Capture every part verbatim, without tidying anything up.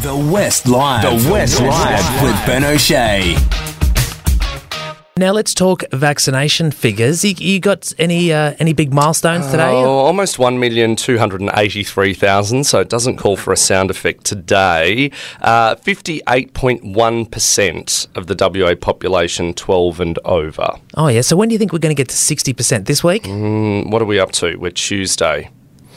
The West Live. The West Live with Ben O'Shea. Now let's talk vaccination figures. You, you got any uh, any big milestones today? Oh, almost one million two hundred eighty-three thousand, so it doesn't call for a sound effect today. Uh, fifty-eight point one percent of the W A population twelve and over. Oh, yeah. So when do you think we're going to get to sixty percent? This week? Mm, what are we up to? We're Tuesday.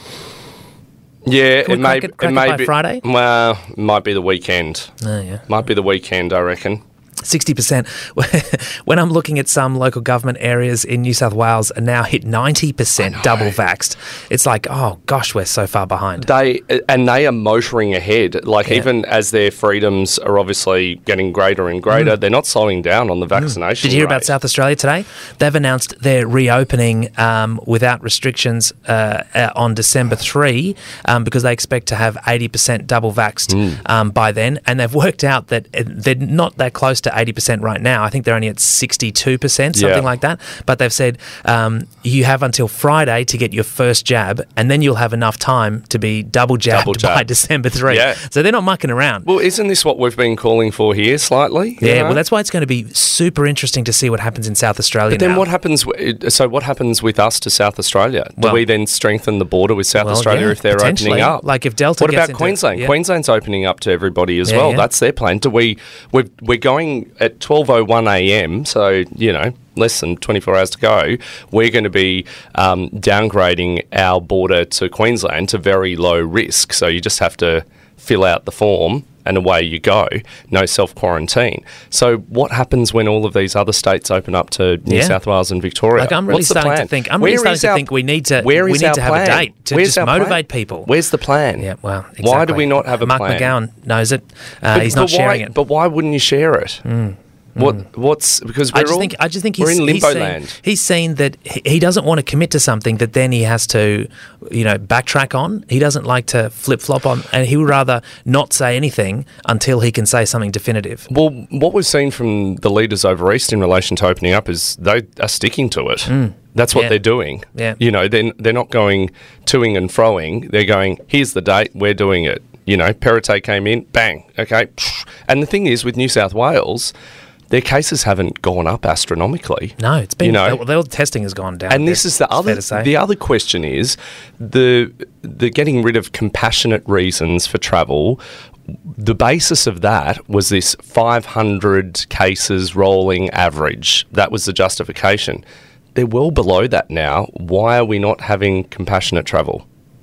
Yeah, Can we it may, crack it, crack it it may by be Friday? Well, it might be the weekend. Oh, yeah. Might be the weekend, I reckon. sixty percent. When I'm looking at some local government areas in New South Wales are now hit ninety percent double vaxxed. It's like, oh gosh, we're so far behind. They and they are motoring ahead. Like, Yeah. even as their freedoms are obviously getting greater and greater, Mm. they're not slowing down on the vaccination Did you hear rate. about South Australia today? They've announced they're reopening um, without restrictions uh, uh, on December third um, because they expect to have eighty percent double vaxxed um, by then. And they've worked out that uh, they're not that close to eighty percent right now. I think they're only at sixty-two percent, something Yeah. like that. But they've said um, you have until Friday to get your first jab, and then you'll have enough time to be double jabbed Double jab. by December third. Yeah. So they're not mucking around. Well, isn't this what we've been calling for here slightly? You Yeah, know? well, that's why it's going to be super interesting to see what happens in South Australia But then now. what happens? w- So what happens with us to South Australia? Do Well- we then strengthen the border with South Well, Australia yeah, if they're potentially. opening up? Like if Delta What gets about into- Queensland? yeah. Queensland's opening up to everybody as Yeah, well. yeah. That's their plan. Do we? We're, we're going at twelve oh one a.m. So you know, less than twenty-four hours to go. We're going to be um, downgrading our border to Queensland to very low risk. So you just have to fill out the form and away you go. No self-quarantine. So what happens when all of these other states open up to New Yeah. South Wales and Victoria? Like I'm really What's the starting to plan? think. I'm Where really starting is to our- think we need to. where we is need our to have plan? a date to Where's just our plan? motivate people. Where's the plan? Yeah, well, exactly. Why do we not have a Mark plan? McGowan knows it. Uh, But- he's but not sharing why, it. But why wouldn't you share it? What? What's because we're I just all think I just think we're he's, in he's limbo seen, land. He's seen that he, he doesn't want to commit to something that then he has to, you know, backtrack on. He doesn't like to flip flop on, and he would rather not say anything until he can say something definitive. Well, what we've seen from the leaders over east in relation to opening up is they are sticking to it. That's what Yeah. they're doing. Yeah. You know, they're, they're not going toing and froing. They're going, here's the date, we're doing it. You know, Perrottet came in, bang, okay. And the thing is, with New South Wales, their cases haven't gone up astronomically. No, it's been. You know, the, the testing has gone down. and this is the it's fair other to say. the other question is the the getting rid of compassionate reasons for travel. The basis of that was this five hundred cases rolling average. That was the justification. They're well below that now. Why are we not having compassionate travel?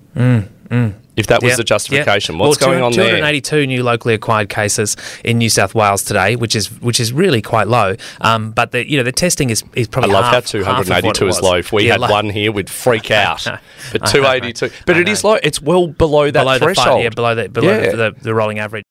If that was Yeah, the justification, yeah. what's well, going on there? two hundred eighty-two new locally acquired cases in New South Wales today, which is which is really quite low. Um, but the you know the testing is, is I probably love half, how two hundred eighty-two half is of what it low. was. If we Yeah, had like- one here, we'd freak out. But I two know, eighty-two, mate. but I it is know. low. It's well below that below the threshold. fi- yeah, below the below Yeah. the, the, the rolling average.